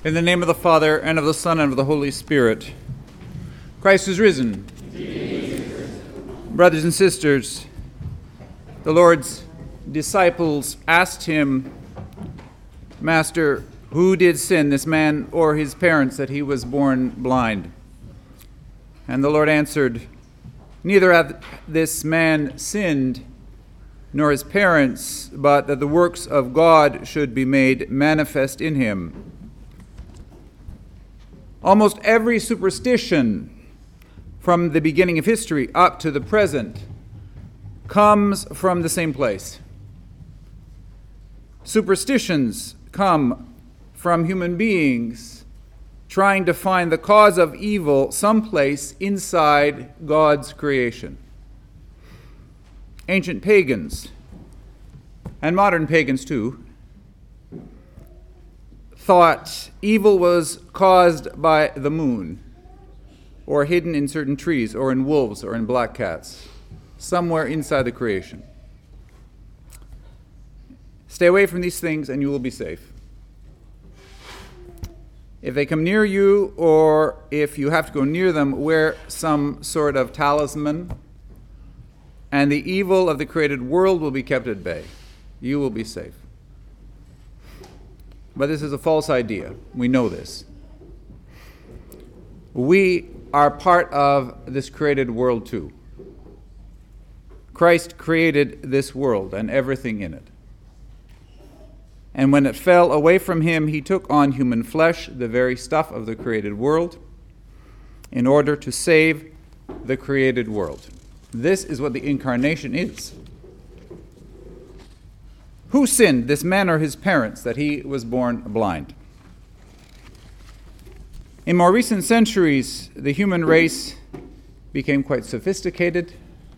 In the name of the Father, and of the Son, and of the Holy Spirit. Christ is risen. Brothers and sisters, the Lord's disciples asked him, Master, who did sin, this man or his parents, that he was born blind? And the Lord answered, Neither hath this man sinned, nor his parents, but that the works of God should be made manifest in him. Almost every superstition from the beginning of history up to the present comes from the same place. Superstitions come from human beings trying to find the cause of evil someplace inside God's creation. Ancient pagans, and modern pagans too, thought evil was caused by the moon, or hidden in certain trees, or in wolves, or in black cats, somewhere inside the creation. Stay away from these things and you will be safe. If they come near you, or if you have to go near them, wear some sort of talisman, and the evil of the created world will be kept at bay. You will be safe. But this is a false idea. We know this. We are part of this created world too. Christ created this world and everything in it. And when it fell away from him, he took on human flesh, the very stuff of the created world, in order to save the created world. This is what the incarnation is. Who sinned, this man or his parents, that he was born blind? In more recent centuries, the human race became quite sophisticated.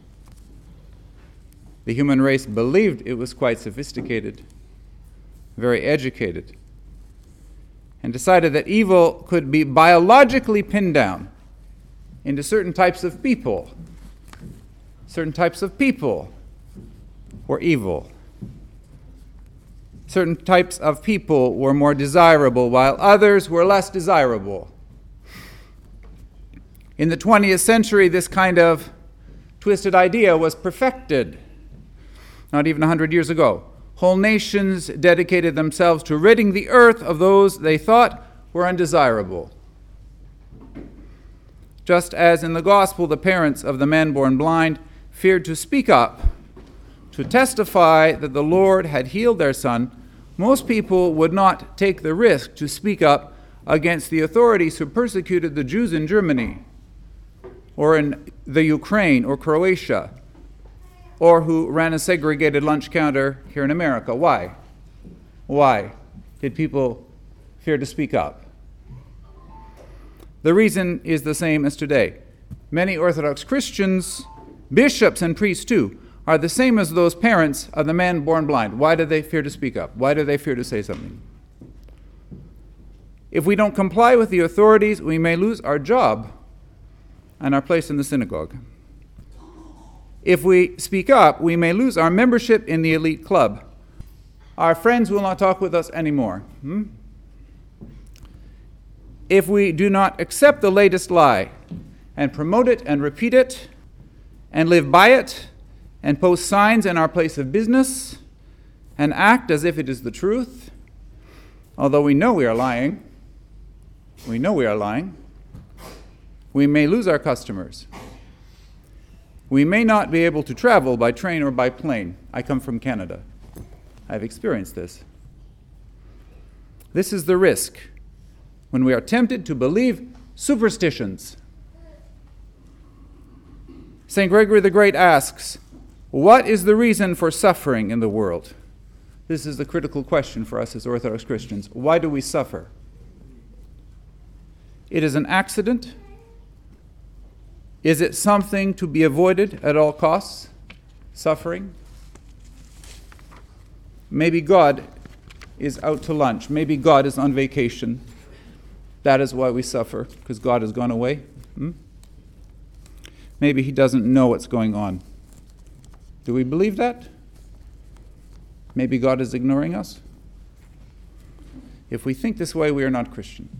The human race believed it was quite sophisticated, very educated, and decided that evil could be biologically pinned down into certain types of people. Certain types of people were evil. Certain types of people were more desirable, while others were less desirable. In the 20th century, this kind of twisted idea was perfected, not even 100 years ago. Whole nations dedicated themselves to ridding the earth of those they thought were undesirable. Just as in the gospel, the parents of the man born blind feared to speak up, to testify that the Lord had healed their son, most people would not take the risk to speak up against the authorities who persecuted the Jews in Germany, or in the Ukraine or Croatia, or who ran a segregated lunch counter here in America. Why? Why did people fear to speak up? The reason is the same as today. Many Orthodox Christians, bishops and priests too, are the same as those parents of the man born blind. Why do they fear to speak up? Why do they fear to say something? If we don't comply with the authorities, we may lose our job and our place in the synagogue. If we speak up, we may lose our membership in the elite club. Our friends will not talk with us anymore. If we do not accept the latest lie and promote it and repeat it and live by it, and post signs in our place of business, and act as if it is the truth, although we know we are lying, we may lose our customers. We may not be able to travel by train or by plane. I come from Canada. I've experienced this. This is the risk when we are tempted to believe superstitions. St. Gregory the Great asks, what is the reason for suffering in the world? This is the critical question for us as Orthodox Christians. Why do we suffer? It is an accident. Is it something to be avoided at all costs? Suffering? Maybe God is out to lunch. Maybe God is on vacation. That is why we suffer, because God has gone away. Maybe he doesn't know what's going on. Do we believe that? Maybe God is ignoring us. If we think this way, we are not Christian.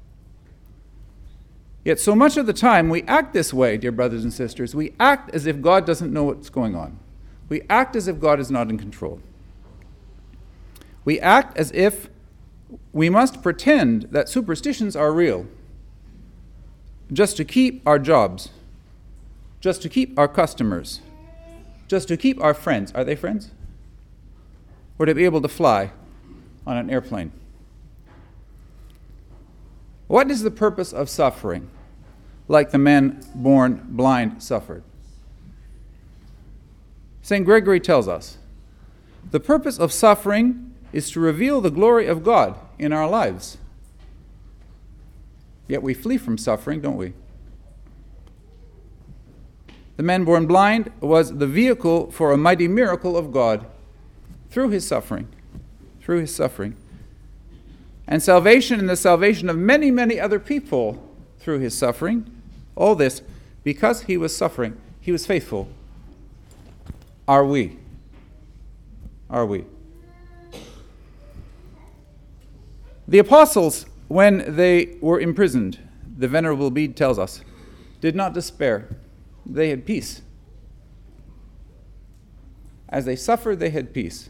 Yet so much of the time we act this way, dear brothers and sisters. We act as if God doesn't know what's going on. We act as if God is not in control. We act as if we must pretend that superstitions are real, just to keep our jobs, just to keep our customers, just to keep our friends. Are they friends? Or to be able to fly on an airplane. What is the purpose of suffering, like the man born blind suffered? St. Gregory tells us, the purpose of suffering is to reveal the glory of God in our lives. Yet we flee from suffering, don't we? The man born blind was the vehicle for a mighty miracle of God through his suffering. Through his suffering. And salvation and the salvation of many, many other people through his suffering. All this because he was suffering. He was faithful. Are we? Are we? The apostles, when they were imprisoned, the Venerable Bede tells us, did not despair. They had peace. As they suffered, they had peace.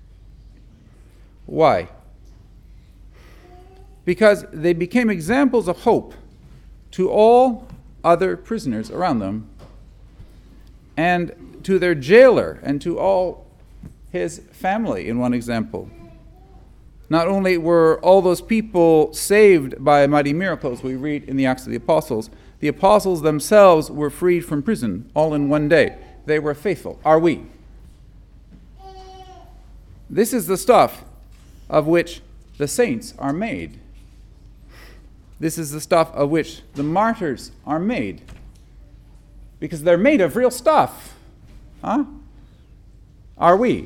Why? Because they became examples of hope to all other prisoners around them, and to their jailer, and to all his family, in one example. Not only were all those people saved by mighty miracles we read in the Acts of the apostles themselves were freed from prison all in one day. They were faithful. Are we? This is the stuff of which the saints are made. This is the stuff of which the martyrs are made. Because they're made of real stuff. Huh? Are we?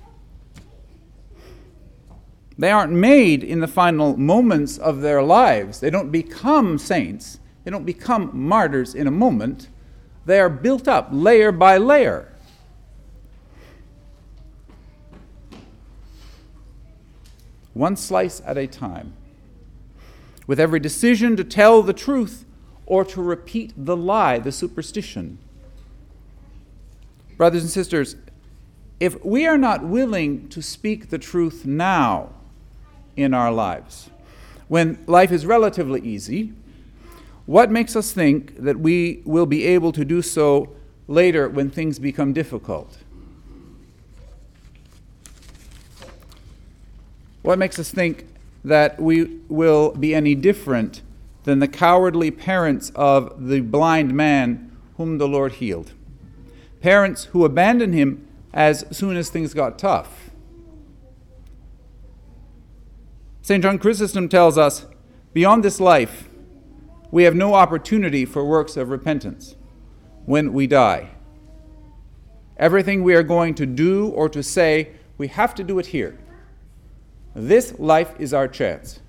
They aren't made in the final moments of their lives. They don't become saints. They don't become martyrs in a moment. They are built up layer by layer. One slice at a time. With every decision to tell the truth or to repeat the lie, the superstition. Brothers and sisters, if we are not willing to speak the truth now in our lives, when life is relatively easy, what makes us think that we will be able to do so later when things become difficult? What makes us think that we will be any different than the cowardly parents of the blind man whom the Lord healed? Parents who abandoned him as soon as things got tough. St. John Chrysostom tells us, beyond this life, we have no opportunity for works of repentance when we die. Everything we are going to do or to say, we have to do it here. This life is our chance.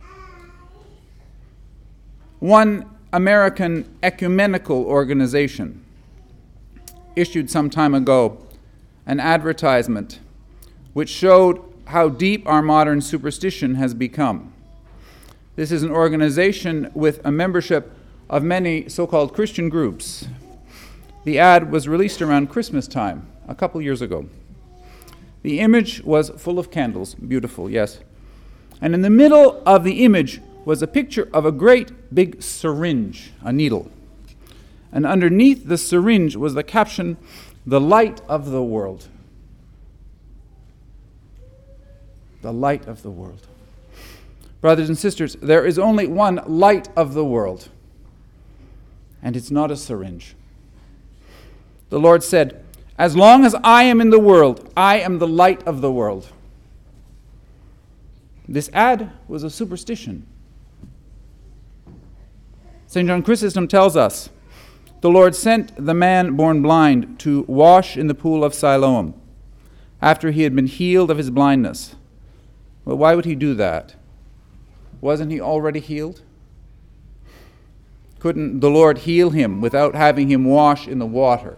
One American ecumenical organization issued some time ago an advertisement which showed how deep our modern superstition has become. This is an organization with a membership of many so-called Christian groups. The ad was released around Christmas time, a couple years ago. The image was full of candles, beautiful, yes. And in the middle of the image was a picture of a great big syringe, a needle. And underneath the syringe was the caption, "The light of the world." The light of the world. Brothers and sisters, there is only one light of the world, and it's not a syringe. The Lord said, "As long as I am in the world, I am the light of the world." This ad was a superstition. St. John Chrysostom tells us, the Lord sent the man born blind to wash in the pool of Siloam after he had been healed of his blindness. Well, why would he do that? Wasn't he already healed? Couldn't the Lord heal him without having him wash in the water?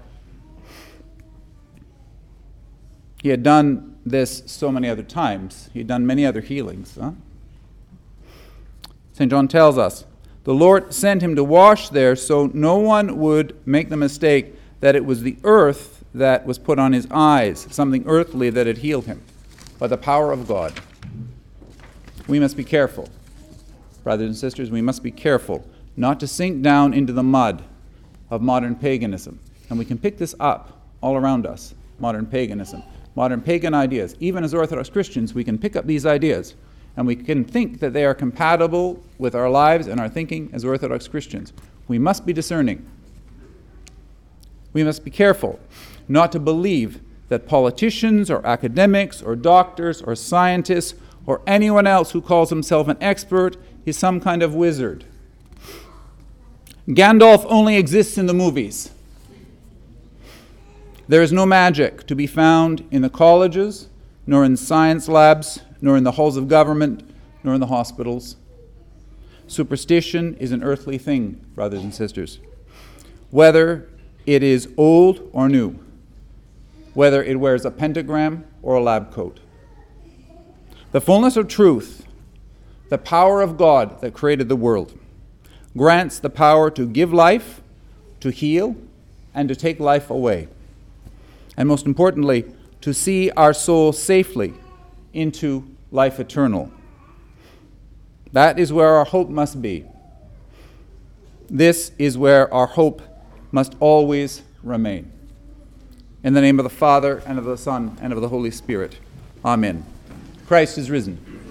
He had done this so many other times. He had done many other healings. St. John tells us, the Lord sent him to wash there so no one would make the mistake that it was the earth that was put on his eyes, something earthly that had healed him, by the power of God. We must be careful. Brothers and sisters, we must be careful not to sink down into the mud of modern paganism. And we can pick this up all around us, modern paganism, modern pagan ideas. Even as Orthodox Christians, we can pick up these ideas, and we can think that they are compatible with our lives and our thinking as Orthodox Christians. We must be discerning. We must be careful not to believe that politicians or academics or doctors or scientists or anyone else who calls himself an expert is some kind of wizard. Gandalf only exists in the movies. There is no magic to be found in the colleges, nor in science labs, nor in the halls of government, nor in the hospitals. Superstition is an earthly thing, brothers and sisters. Whether it is old or new, whether it wears a pentagram or a lab coat. The fullness of truth, the power of God that created the world, grants the power to give life, to heal, and to take life away. And most importantly, to see our soul safely into life eternal. That is where our hope must be. This is where our hope must always remain. In the name of the Father, and of the Son, and of the Holy Spirit. Amen. Christ is risen.